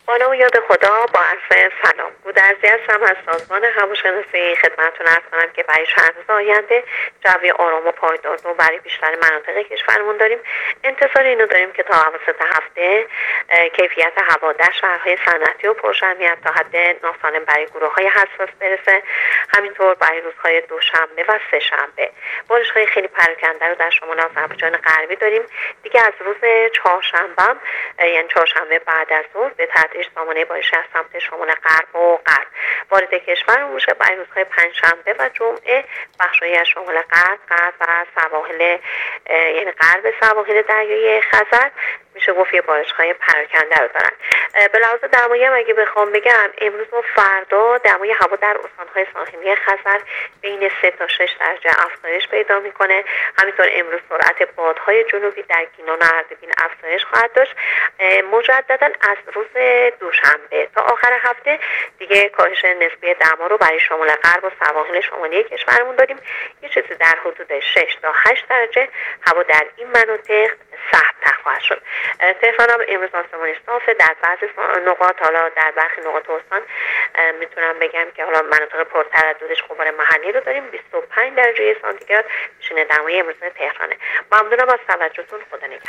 با نام یاد خدا، با عرض سلام. گودرزی هستم از سازمان هواشناسی. خدمتتون عرض کنم که برای چند روز آینده جوی آرام و پایدار رو برای بیشتر مناطق کشورمون داریم. انتظار اینو داریم که تا اواسط هفته کیفیت هوا در شهرهای صنعتی و پرجمعیت تا حد ناسالم برای گروه‌های حساس برسه. همینطور برای روزهای دوشنبه و سه‌شنبه بارش‌های خیلی پراکنده رو در شمال آذربایجان غربی داریم. دیگه از روز چهارشنبه، یعنی چهارشنبه بعد از ظهر، به تدریج سامانه بارشی از سمت شمال غرب و غرب وارد کشور میشه. برای روزهای پنجشنبه و جمعه بخش‌هایی از شمال غرب و سواحل، یعنی غرب سواحل دریای خزر میشه گفت یه بارش‌های پراکنده رو دارن. به لحاظ دمایی هم اگه بخوام بگم، امروز و فردا دمای هوا در استان‌های ساحلی خزر بین 3 تا 6 درجه افزایش پیدا میکنه. همینطور امروز سرعت بادهای جنوبی در گیلان و اردبیل افزایش خواهد داشت. مجددا از روز دوشنبه تا آخر هفته دیگه کاهش نسبی دما رو برای شمال غرب و سواحل شمالی کشورمون داریم. یه چیزی در حدود 6 تا 8 درجه هوا در این مناطق سردتر خواهد شد. تهران هم امروز آسمانش صافه. در بعضی نقاط، حالا در برخی نقاط استان میتونم بگم که حالا مناطق پرترددش غبار محلی رو داریم. 25 درجه سانتیگراد میشینه دمای امروز تهرانه. ممنونم از توجهتون. خدا نگهدار.